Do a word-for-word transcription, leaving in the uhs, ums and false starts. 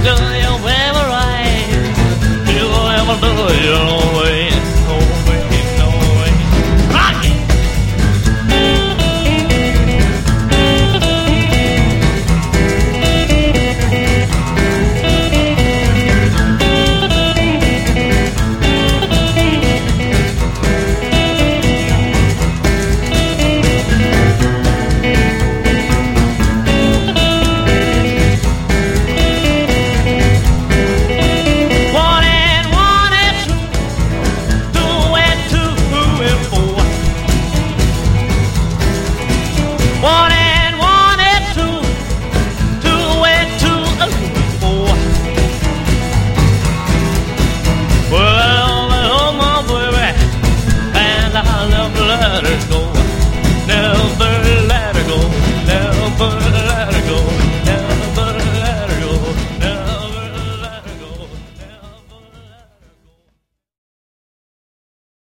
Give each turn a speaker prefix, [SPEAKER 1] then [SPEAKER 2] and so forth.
[SPEAKER 1] do you ever right? You ever do your way? No way, no way. Rock it! One and one and two, two and two and four. Well, oh my baby, and I'll never let her go, never let her go, never.